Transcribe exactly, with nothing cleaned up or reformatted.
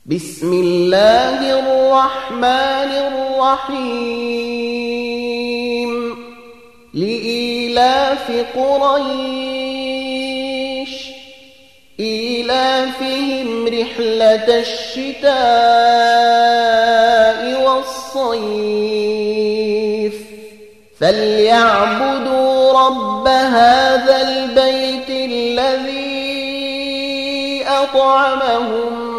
بسم الله الرحمن الرحيم لإيلاف قريش إيلافهم رحلة الشتاء والصيف فليعبدوا رب هذا البيت الذي أطعمهم